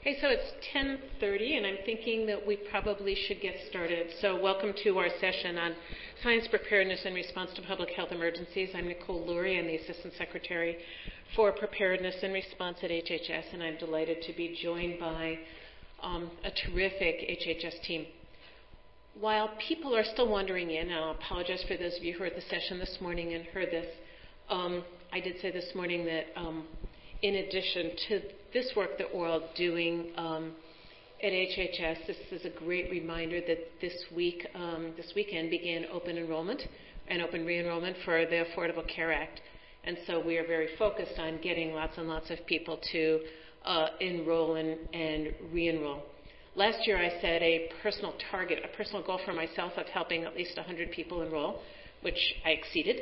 Hey, so it's 10:30, and I'm thinking that we probably should get started. So welcome to our session on science preparedness and response to public health emergencies. I'm Nicole Lurie. I'm the Assistant Secretary for Preparedness and Response at HHS, and I'm delighted to be joined by a terrific HHS team. While people are still wandering in, and I'll apologize for those of you who heard the session this morning and heard this, I did say this morning that in addition to this work that we're all doing at HHS, this is a great reminder that this weekend began open enrollment and open re-enrollment for the Affordable Care Act. And so we are very focused on getting lots and lots of people to enroll and re-enroll. Last year I set a personal target, a personal goal for myself of helping at least 100 people enroll, which I exceeded.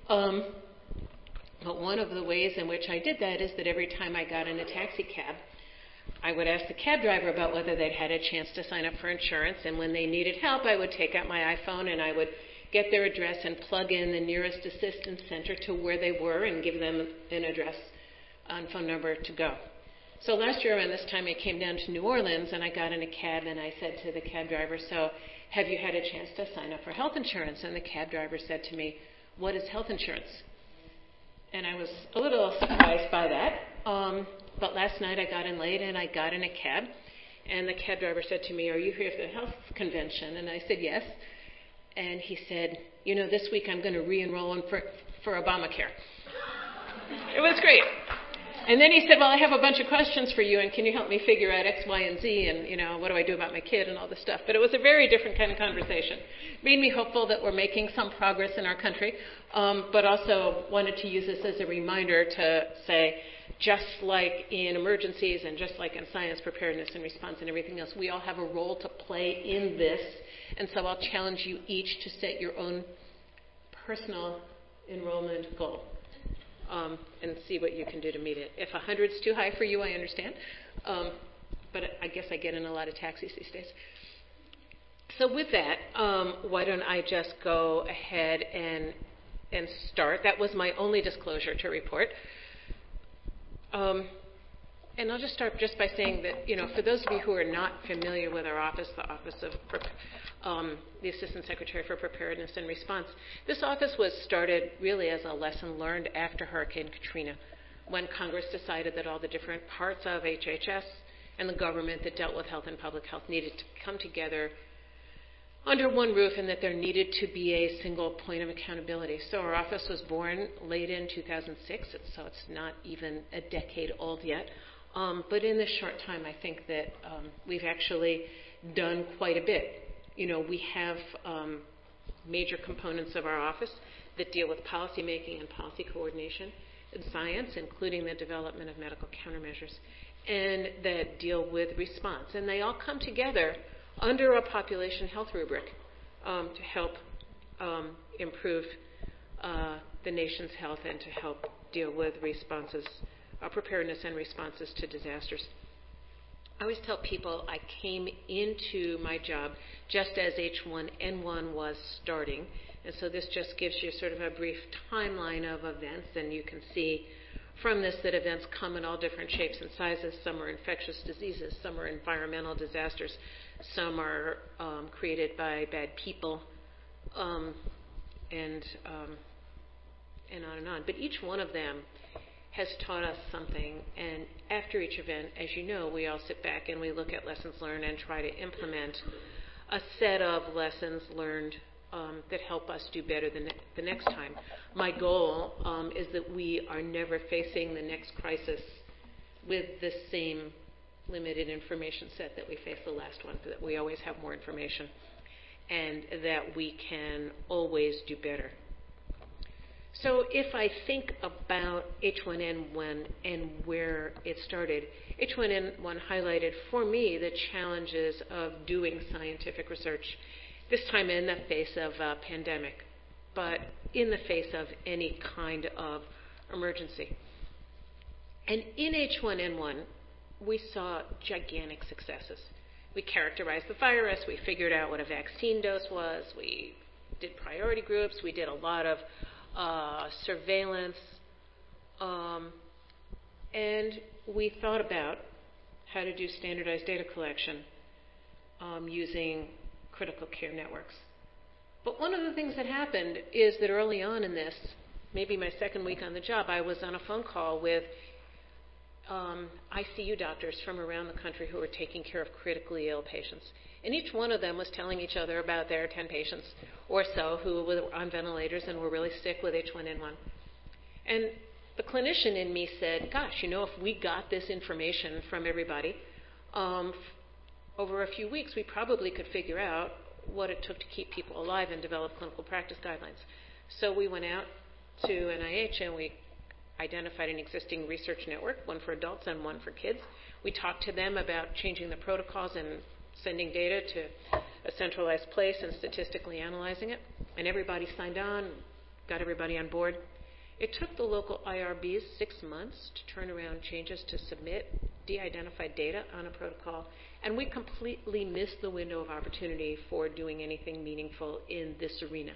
But one of the ways in which I did that is that every time I got in a taxi cab, I would ask the cab driver about whether they'd had a chance to sign up for insurance, and when they needed help, I would take out my iPhone and I would get their address and plug in the nearest assistance center to where they were and give them an address and phone number to go. So last year around this time, I came down to New Orleans, and I got in a cab, and I said to the cab driver, "So have you had a chance to sign up for health insurance?" And the cab driver said to me, "What is health insurance?" And I was a little surprised by that. But last night I got in late and I got in a cab. And the cab driver said to me, "Are you here for the health convention?" And I said, "Yes." And he said, "You know, this week I'm going to re-enroll for Obamacare." It was great. And then he said, "Well, I have a bunch of questions for you, and can you help me figure out X, Y, and Z, and, you know, what do I do about my kid and all this stuff?" But it was a very different kind of conversation. It made me hopeful that we're making some progress in our country, but also wanted to use this as a reminder to say, just like in emergencies and just like in science preparedness and response and everything else, we all have a role to play in this. And so I'll challenge you each to set your own personal enrollment goal. And see what you can do to meet it. If 100's too high for you, I understand. But I guess I get in a lot of taxis these days. So with that, why don't I just go ahead and start. That was my only disclosure to report. And I'll just start just by saying that, you know, for those of you who are not familiar with our office, the Office of the Assistant Secretary for Preparedness and Response, this office was started really as a lesson learned after Hurricane Katrina, when Congress decided that all the different parts of HHS and the government that dealt with health and public health needed to come together under one roof, and that there needed to be a single point of accountability. So our office was born late in 2006, so it's not even a decade old yet. But in this short time, I think that we've actually done quite a bit. You know, we have major components of our office that deal with policy making and policy coordination and science, including the development of medical countermeasures, and that deal with response. And they all come together under a population health rubric to help improve the nation's health and to help deal with responses, preparedness and responses to disasters. I always tell people I came into my job just as H1N1 was starting, and so this just gives you sort of a brief timeline of events, and you can see from this that events come in all different shapes and sizes. Some are infectious diseases, some are environmental disasters, some are created by bad people, and on and on. But each one of them has taught us something, and after each event, as you know, we all sit back and we look at lessons learned and try to implement a set of lessons learned that help us do better the next time. My goal is that we are never facing the next crisis with the same limited information set that we faced the last one, that we always have more information and that we can always do better. So if I think about H1N1 and where it started, H1N1 highlighted for me the challenges of doing scientific research, this time in the face of a pandemic, but in the face of any kind of emergency. And in H1N1, we saw gigantic successes. We characterized the virus, we figured out what a vaccine dose was, we did priority groups, we did a lot of surveillance, and we thought about how to do standardized data collection using critical care networks. But one of the things that happened is that early on in this, maybe my second week on the job, I was on a phone call with ICU doctors from around the country who were taking care of critically ill patients. And each one of them was telling each other about their 10 patients or so who were on ventilators and were really sick with H1N1. And the clinician in me said, gosh, if we got this information from everybody, over a few weeks we probably could figure out what it took to keep people alive and develop clinical practice guidelines. So we went out to NIH and we identified an existing research network, one for adults and one for kids. We talked to them about changing the protocols and sending data to a centralized place and statistically analyzing it. And everybody signed on, got everybody on board. It took the local IRBs 6 months to turn around changes to submit de-identified data on a protocol, and we completely missed the window of opportunity for doing anything meaningful in this arena.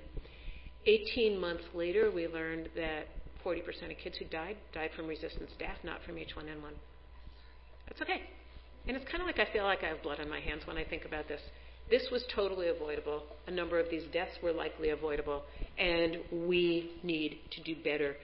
18 months later, we learned that 40% of kids who died from resistant staph, not from H1N1. That's okay. And it's kind of like I feel like I have blood on my hands when I think about this. This was totally avoidable. A number of these deaths were likely avoidable, and we need to do better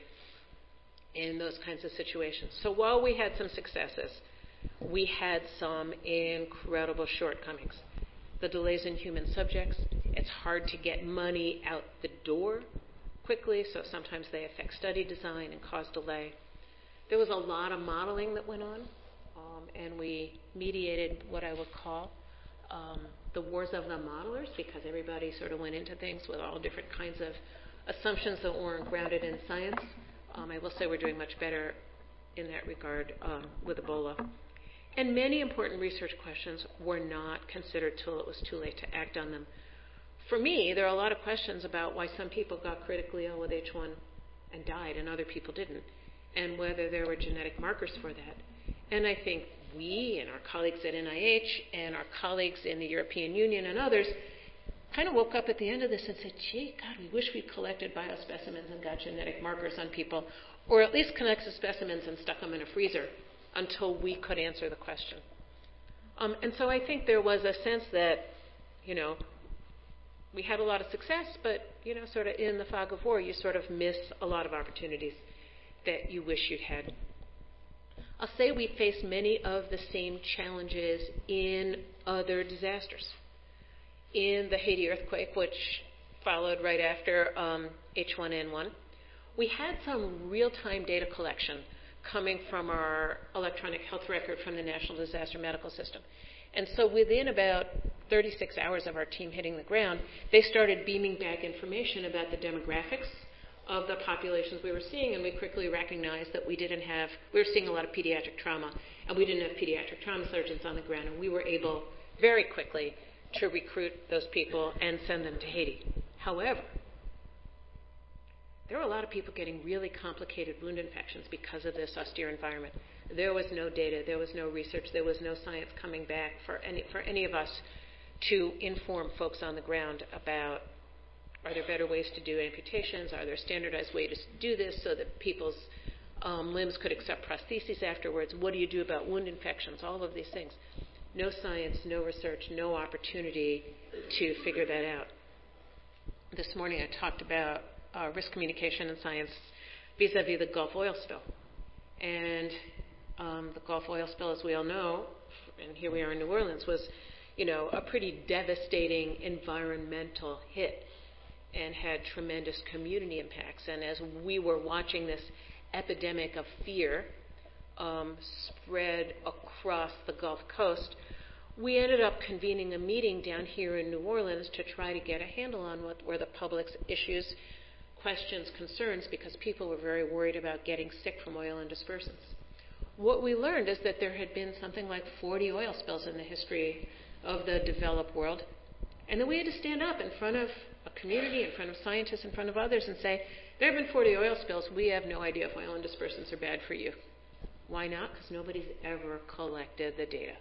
in those kinds of situations. So while we had some successes, we had some incredible shortcomings. The delays in human subjects, it's hard to get money out the door quickly, so sometimes they affect study design and cause delay. There was a lot of modeling that went on, and we mediated what I would call the wars of the modelers, because everybody sort of went into things with all different kinds of assumptions that weren't grounded in science. I will say we're doing much better in that regard with Ebola. And many important research questions were not considered till it was too late to act on them. For me, there are a lot of questions about why some people got critically ill with H1 and died and other people didn't, and whether there were genetic markers for that. And I think we and our colleagues at NIH and our colleagues in the European Union and others kind of woke up at the end of this and said, gee, God, we wish we'd collected biospecimens and got genetic markers on people, or at least collected specimens and stuck them in a freezer until we could answer the question. And so I think there was a sense that, we had a lot of success, but, sort of in the fog of war, you sort of miss a lot of opportunities that you wish you'd had. I'll say we face many of the same challenges in other disasters. In the Haiti earthquake, which followed right after H1N1, we had some real-time data collection coming from our electronic health record from the National Disaster Medical System. And so within about 36 hours of our team hitting the ground, they started beaming back information about the demographics of the populations we were seeing, and we quickly recognized that we were seeing a lot of pediatric trauma, and we didn't have pediatric trauma surgeons on the ground, and we were able very quickly to recruit those people and send them to Haiti. However, there were a lot of people getting really complicated wound infections because of this austere environment. There was no data, there was no research, there was no science coming back for any of us to inform folks on the ground about, are there better ways to do amputations? Are there standardized ways to do this so that people's limbs could accept prostheses afterwards? What do you do about wound infections? All of these things. No science, no research, no opportunity to figure that out. This morning I talked about risk communication and science vis-a-vis the Gulf oil spill. And the Gulf oil spill, as we all know, and here we are in New Orleans, was, a pretty devastating environmental hit and had tremendous community impacts. And as we were watching this epidemic of fear spread across the Gulf Coast, we ended up convening a meeting down here in New Orleans to try to get a handle on what were the public's issues, questions, concerns, because people were very worried about getting sick from oil and dispersants. What we learned is that there had been something like 40 oil spills in the history of the developed world, and then we had to stand up in front of a community, in front of scientists, in front of others, and say, there have been 40 oil spills. We have no idea if oil and dispersants are bad for you. Why not? Because nobody's ever collected the data.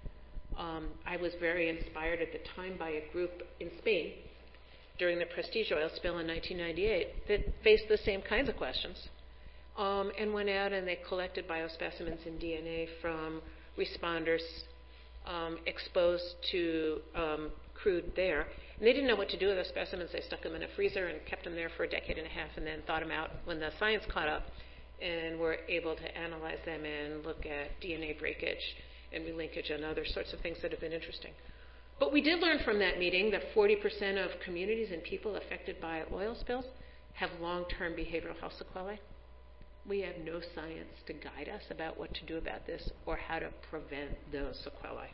I was very inspired at the time by a group in Spain during the Prestige oil spill in 1998 that faced the same kinds of questions and went out and they collected biospecimens and DNA from responders exposed to crude there. And they didn't know what to do with those specimens. They stuck them in a freezer and kept them there for a decade and a half and then thawed them out when the science caught up and were able to analyze them and look at DNA breakage and relinkage and other sorts of things that have been interesting. But we did learn from that meeting that 40% of communities and people affected by oil spills have long-term behavioral health sequelae. We have no science to guide us about what to do about this or how to prevent those sequelae.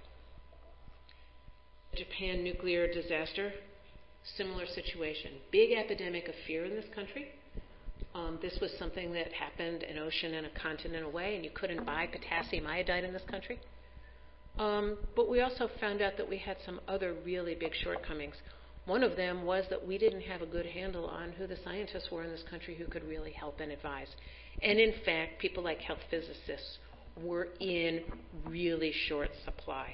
Japan nuclear disaster, similar situation. Big epidemic of fear in this country. This was something that happened an ocean and a continent away, and you couldn't buy potassium iodide in this country. But we also found out that we had some other really big shortcomings. One of them was that we didn't have a good handle on who the scientists were in this country who could really help and advise. And in fact, people like health physicists were in really short supply.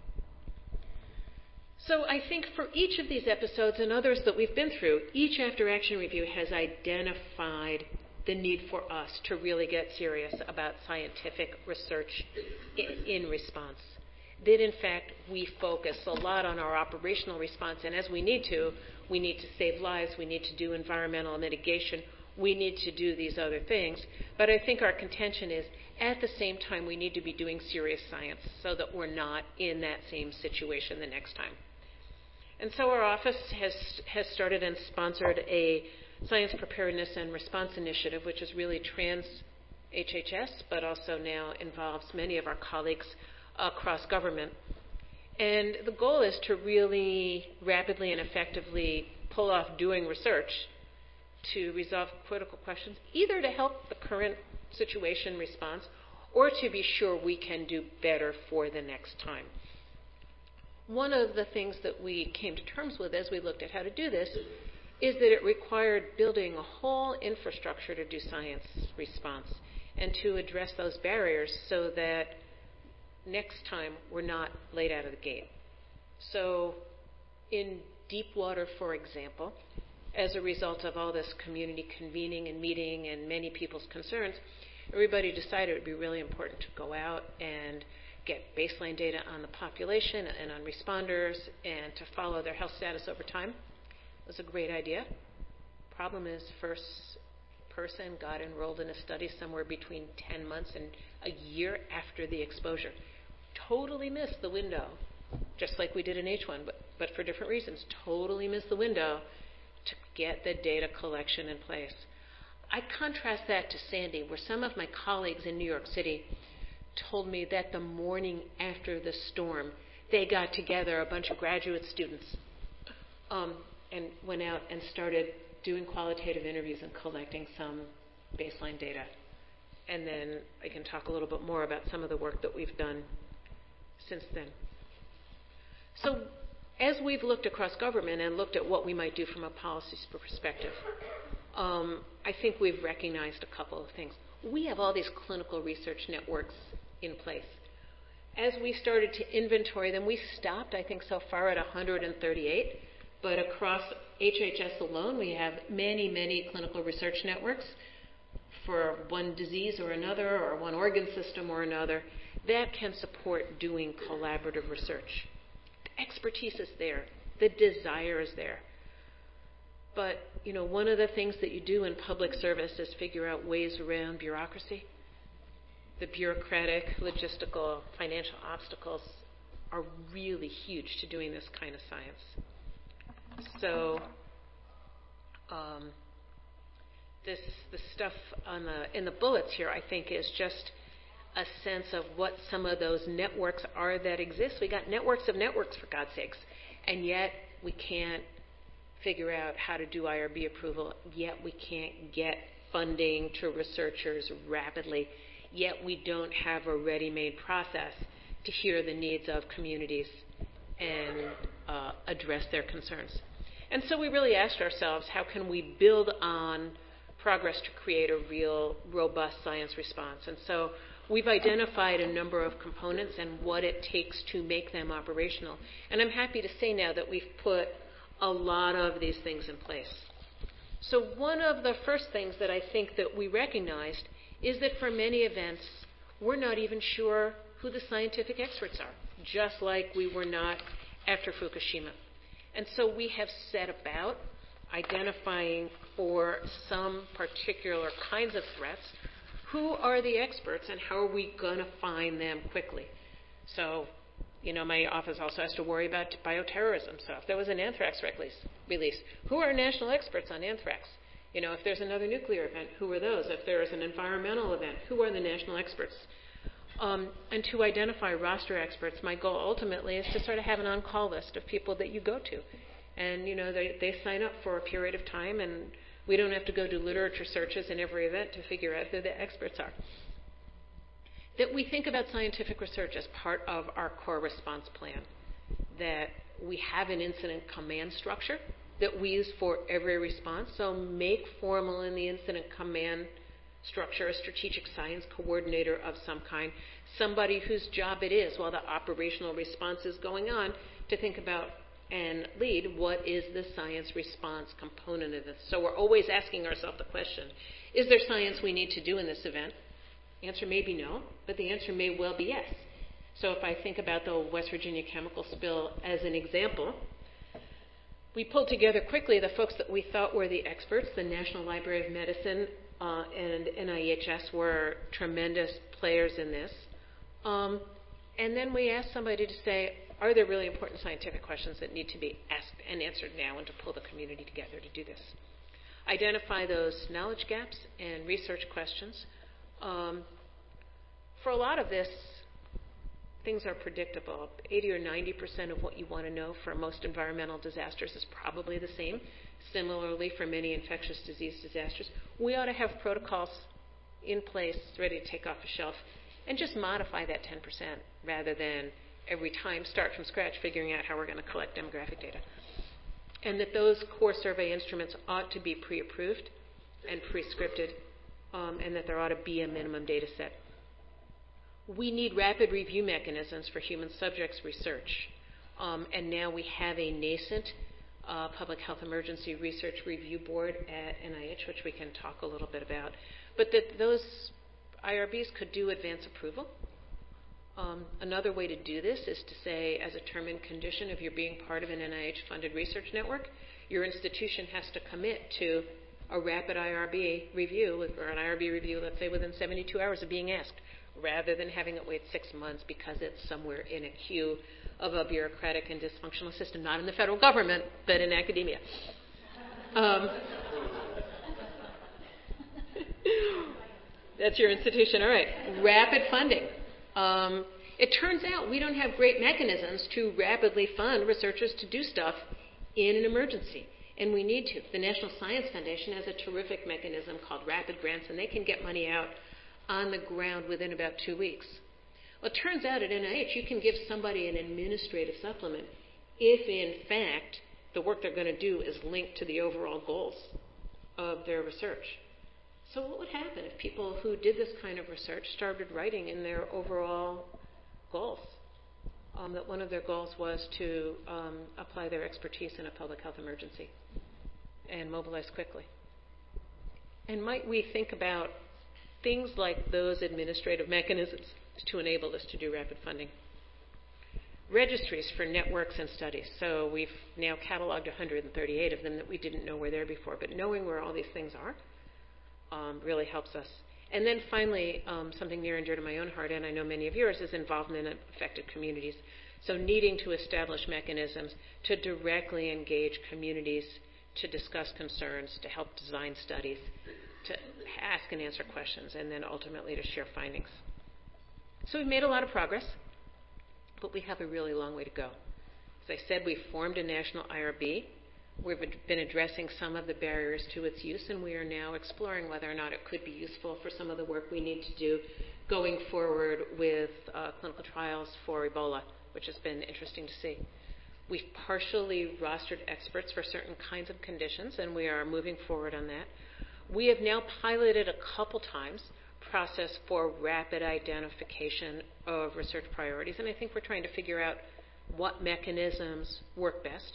So I think for each of these episodes and others that we've been through, each After Action Review has identified the need for us to really get serious about scientific research in response. That in fact we focus a lot on our operational response, and as we need to save lives, we need to do environmental mitigation, we need to do these other things. But I think our contention is at the same time we need to be doing serious science so that we're not in that same situation the next time. And so our office has started and sponsored a Science Preparedness and Response Initiative, which is really trans-HHS, but also now involves many of our colleagues across government. And the goal is to really rapidly and effectively pull off doing research to resolve critical questions, either to help the current situation response or to be sure we can do better for the next time. One of the things that we came to terms with as we looked at how to do this is that it required building a whole infrastructure to do science response and to address those barriers so that next time we're not late out of the gate. So in deep water, for example, as a result of all this community convening and meeting and many people's concerns, everybody decided it would be really important to go out and get baseline data on the population and on responders and to follow their health status over time. It was a great idea. Problem is, first person got enrolled in a study somewhere between 10 months and a year after the exposure. Totally missed the window, just like we did in H1, but for different reasons. Totally missed the window to get the data collection in place. I contrast that to Sandy, where some of my colleagues in New York City told me that the morning after the storm, they got together, a bunch of graduate students, and went out and started doing qualitative interviews and collecting some baseline data. And then I can talk a little bit more about some of the work that we've done since then. So as we've looked across government and looked at what we might do from a policy perspective, I think we've recognized a couple of things. We have all these clinical research networks in place. As we started to inventory them, we stopped, I think, so far at 138. But across HHS alone, we have many, many clinical research networks for one disease or another, or one organ system or another, that can support doing collaborative research. The expertise is there. The desire is there. But, one of the things that you do in public service is figure out ways around bureaucracy. The bureaucratic, logistical, financial obstacles are really huge to doing this kind of science. So the stuff in the bullets here, I think, is just a sense of what some of those networks are that exist. We got networks of networks, for God's sakes, and yet we can't figure out how to do IRB approval, yet we can't get funding to researchers rapidly, yet we don't have a ready-made process to hear the needs of communities and address their concerns. And so we really asked ourselves, how can we build on progress to create a real, robust science response? And so we've identified a number of components and what it takes to make them operational. And I'm happy to say now that we've put a lot of these things in place. So one of the first things that I think that we recognized is that for many events, we're not even sure who the scientific experts are, just like we were not after Fukushima. And so we have set about identifying for some particular kinds of threats who are the experts and how are we going to find them quickly. So, my office also has to worry about bioterrorism. So if there was an anthrax release, who are national experts on anthrax? If there's another nuclear event, who are those? If there is an environmental event, who are the national experts? And to identify roster experts, my goal ultimately is to sort of have an on-call list of people that you go to. And, they sign up for a period of time, and we don't have to go do literature searches in every event to figure out who the experts are. That we think about scientific research as part of our core response plan, that we have an incident command structure that we use for every response. So make formal in the incident command structure a strategic science coordinator of some kind, somebody whose job it is while the operational response is going on to think about and lead what is the science response component of this. So we're always asking ourselves the question, is there science we need to do in this event? The answer may be no, but the answer may well be yes. So if I think about the West Virginia chemical spill as an example, we pulled together quickly the folks that we thought were the experts. The National Library of Medicine and NIHS were tremendous players in this. And then we asked somebody to say, are there really important scientific questions that need to be asked and answered now, and to pull the community together to do this? Identify those knowledge gaps and research questions. For a lot of this, things are predictable. 80 or 90% of what you want to know for most environmental disasters is probably the same. Similarly, for many infectious disease disasters, we ought to have protocols in place ready to take off the shelf and just modify that 10% rather than every time start from scratch figuring out how we're going to collect demographic data. And that those core survey instruments ought to be pre-approved and pre-scripted, and that there ought to be a minimum data set. We need rapid review mechanisms for human subjects research. And now we have a nascent public health emergency research review board at NIH, which we can talk a little bit about. But that those IRBs could do advance approval. Another way to do this is to say, as a term and condition of your being part of an NIH-funded research network, your institution has to commit to a rapid IRB review, or an IRB review, let's say, within 72 hours of being asked, rather than having it wait 6 months because it's somewhere in a queue of a bureaucratic and dysfunctional system, not in the federal government, but in academia. That's your institution. All right. Rapid funding. It turns out we don't have great mechanisms to rapidly fund researchers to do stuff in an emergency, and we need to. The National Science Foundation has a terrific mechanism called Rapid Grants, and they can get money out on the ground within about 2 weeks. Well, it turns out at NIH you can give somebody an administrative supplement if, in fact, the work they're going to do is linked to the overall goals of their research. So what would happen if people who did this kind of research started writing in their overall goals? That one of their goals was to apply their expertise in a public health emergency and mobilize quickly. And might we think about things like those administrative mechanisms to enable us to do rapid funding? Registries for networks and studies. So we've now cataloged 138 of them that we didn't know were there before, but knowing where all these things are really helps us. And then finally, something near and dear to my own heart, and I know many of yours, is involvement in affected communities. So needing to establish mechanisms to directly engage communities, to discuss concerns, to help design studies, to ask and answer questions, and then ultimately to share findings. So we've made a lot of progress, but we have a really long way to go. As I said, we've formed a national IRB. We've been addressing some of the barriers to its use, and we are now exploring whether or not it could be useful for some of the work we need to do going forward with clinical trials for Ebola, which has been interesting to see. We've partially rostered experts for certain kinds of conditions, and we are moving forward on that. We have now piloted a couple times process for rapid identification of research priorities, and I think we're trying to figure out what mechanisms work best.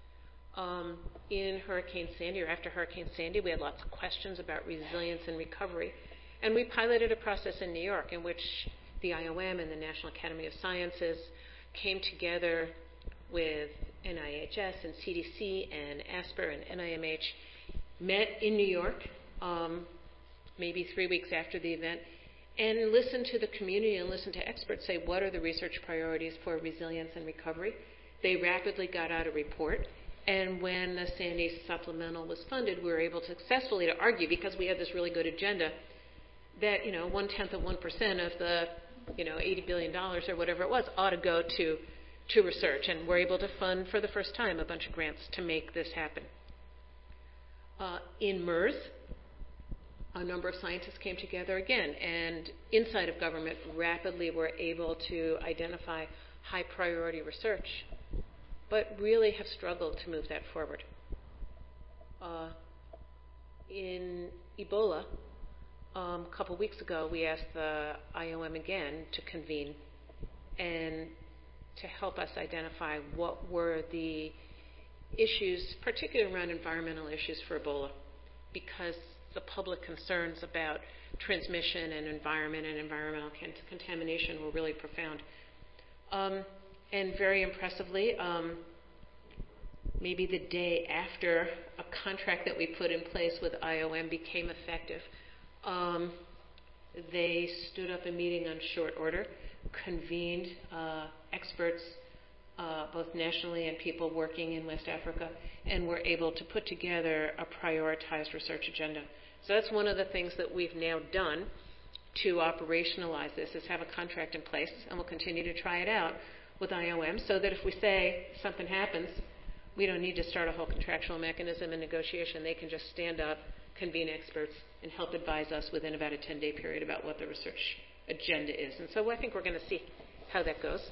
In Hurricane Sandy, or after Hurricane Sandy, we had lots of questions about resilience and recovery, and we piloted a process in New York in which the IOM and the National Academy of Sciences came together with NIHS and CDC and ASPR and NIMH, met in New York, maybe 3 weeks after the event, and listened to the community and listened to experts say, what are the research priorities for resilience and recovery? They rapidly got out a report. And when the Sandy supplemental was funded, we were able to successfully to argue, because we had this really good agenda, that 1/10 of 1% of the $80 billion or whatever it was ought to go to research. And we're able to fund for the first time a bunch of grants to make this happen. In MERS, a number of scientists came together again, and inside of government rapidly were able to identify high priority research, but really have struggled to move that forward. In Ebola, a couple weeks ago, we asked the IOM again to convene and to help us identify what were the issues, particularly around environmental issues for Ebola, because the public concerns about transmission and environment and environmental contamination were really profound. And very impressively, maybe the day after a contract that we put in place with IOM became effective, they stood up a meeting on short order, convened experts, both nationally and people working in West Africa, and were able to put together a prioritized research agenda. So that's one of the things that we've now done to operationalize this, is have a contract in place, and we'll continue to try it out with IOM, so that if we say something happens, we don't need to start a whole contractual mechanism and negotiation. They can just stand up, convene experts, and help advise us within about a 10-day period about what the research agenda is. And so I think we're going to see how that goes.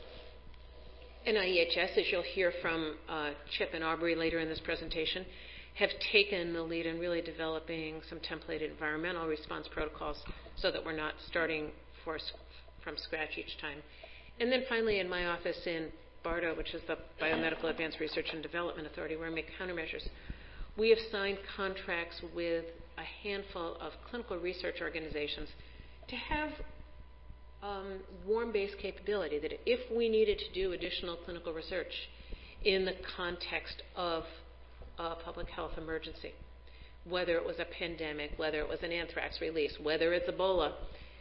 NIHS, as you'll hear from Chip and Aubrey later in this presentation, have taken the lead in really developing some templated environmental response protocols so that we're not starting from scratch each time. And then finally, in my office in BARDA, which is the Biomedical Advanced Research and Development Authority, where we make countermeasures, we have signed contracts with a handful of clinical research organizations to have warm-based capability, that if we needed to do additional clinical research in the context of a public health emergency, whether it was a pandemic, whether it was an anthrax release, whether it's Ebola,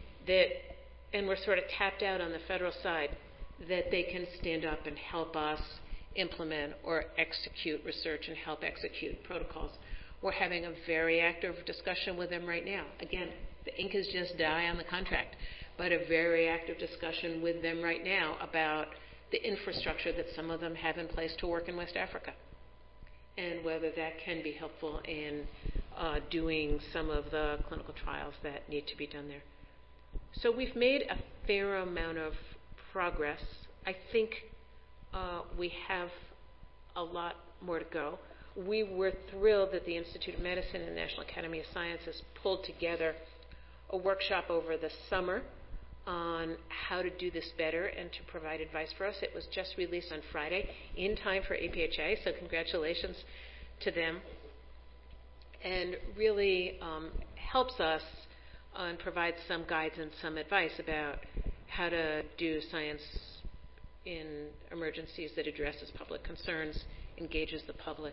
and we're sort of tapped out on the federal side, that they can stand up and help us implement or execute research and help execute protocols. We're having a very active discussion with them right now. Again, the ink is just dry on the contract, but a very active discussion with them right now about the infrastructure that some of them have in place to work in West Africa, and whether that can be helpful in doing some of the clinical trials that need to be done there. So we've made a fair amount of progress. I think we have a lot more to go. We were thrilled that the Institute of Medicine and the National Academy of Sciences pulled together a workshop over the summer on how to do this better and to provide advice for us. It was just released on Friday in time for APHA, so congratulations to them. And really helps us and provides some guides and some advice about how to do science in emergencies that addresses public concerns, engages the public,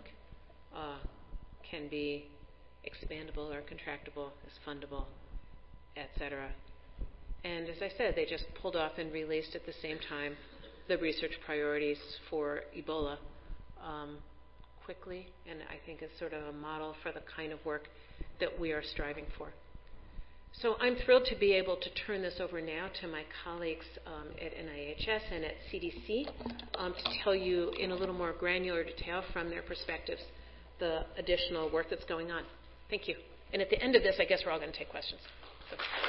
can be expandable or contractable, is fundable, etc. And as I said, they just pulled off and released at the same time the research priorities for Ebola quickly, and I think it's sort of a model for the kind of work that we are striving for. So I'm thrilled to be able to turn this over now to my colleagues at NIHS and at CDC to tell you in a little more granular detail from their perspectives the additional work that's going on. Thank you. And at the end of this, I guess we're all going to take questions. So.